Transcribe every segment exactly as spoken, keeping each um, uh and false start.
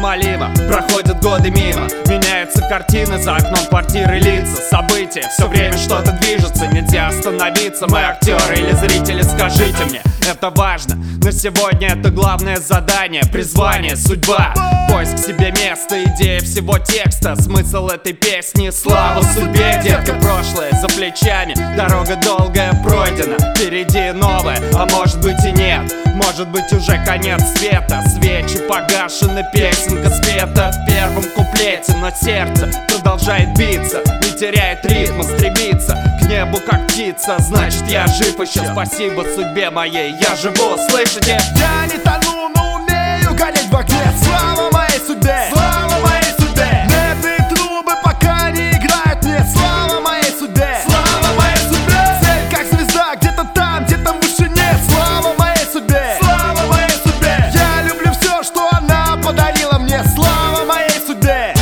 неумолимо. Проходят годы мимо, меняются картины за окном квартиры, лица, события. Все время что-то движется, нельзя остановиться. Мы актеры или зрители, скажите мне, это важно. На сегодня это главное задание, призвание, судьба. Поиск себе места, идея всего текста. Смысл этой песни — слава судьбе. Детка, прошлое за плечами, дорога долгая пройдена, впереди новая, а может быть и нет. Может быть уже конец света, свечи погашены, песенка спета в первом куплете. Но сердце продолжает биться, не теряет ритма, стремится к небу как птица. Значит, я жив еще, спасибо судьбе моей, я живу, слышите? Я не тону, но умею гореть в огне. Слава моей судьбе, слава моей судьбе. Медные трубы пока не играют мне. Слава моей судьбе, слава моей судьбе. Цель как звезда, где-то там, где-то в вышине. Слава моей судьбе, слава моей судьбе. Я люблю все, что она подарила мне. Слава моей судьбе.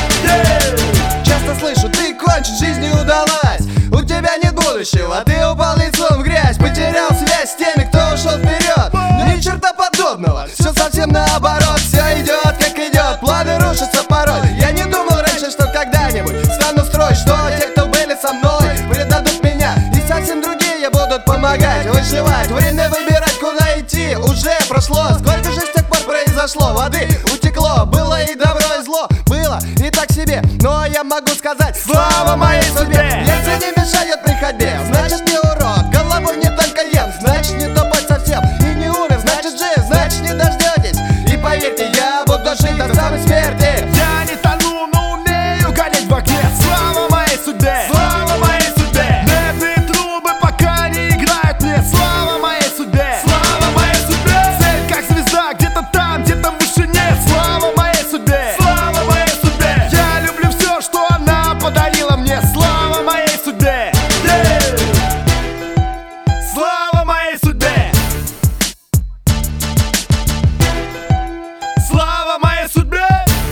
Yeah. Часто слышу, ты кончен, жизнь не удалась, у тебя нет будущего, ты упал лицом в грязь, потерял связь с теми, кто ушел вперед. Но ни черта подобного, все совсем наоборот. Все идет как идет, планы рушатся порой. Я не думал раньше, что когда-нибудь стану в строй, что те, кто были со мной, предадут меня, и совсем другие будут помогать выживать. Время выбирать, куда идти, уже прошло. Сколько же с тех пор произошло, воды утекло. Было и добро, и зло, было и так себе, но я могу сказать: слава моей судьбе. Если не мешает при ходьбе, значит не урод. Головой не только ем, значит не топать совсем. И не умер, значит жив, значит не дождетесь. И поверьте, я буду жить до самой смерти. Я не тону, но умею гореть в огне. Слава моей судьбе, слава моей судьбе. Медные трубы пока не играют мне. Слава моей судьбе, слава моей судьбе. Цель как звезда, где-то там, где-то в вышине. Слава моей судьбе, слава моей судьбе. Я люблю все, что она подарила мне. Слава моей судьбе. Yeah. Слава моей судьбе, слава моей судьбе.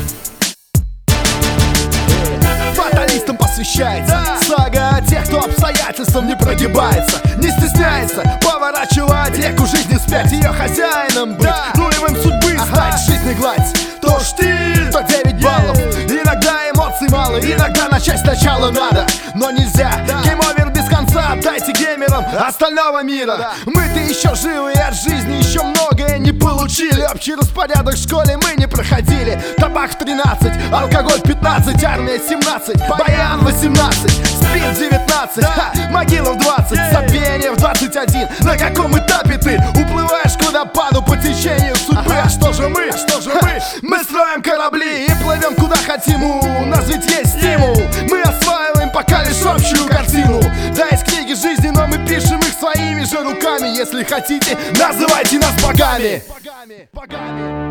Фаталистам посвящается сага о тех, кто обстоятельствам не прогибается, не стесняется поворачивать реку жизни вспять, ее хозяином быть, нулевым судьбы стать. Жизнь не гладь, то штиль, то девять баллов. Иногда эмоций мало, иногда начать сначала надо, но нельзя. Гейм-овер без конца, отдайте геймерам остального мира. Мы-то еще живы и от жизни еще многое не получили. Общий распорядок в школе мы не проходили. Табак в тринадцать, алкоголь пятнадцать, армия семнадцать, баян восемнадцать, спид девятнадцать, ха, могила в двадцать, забвение в двадцать один. На каком этапе ты уплываешь к водопаду по течению судьбы? А что же мы? А что же мы? Мы строим корабли и плывем куда хотим. У нас ведь есть стимул, мы осваиваем пока лишь общую картину. Да, из книги жизни, но мы пишем их своими же руками. Если хотите, называйте нас богами. Богами, богами.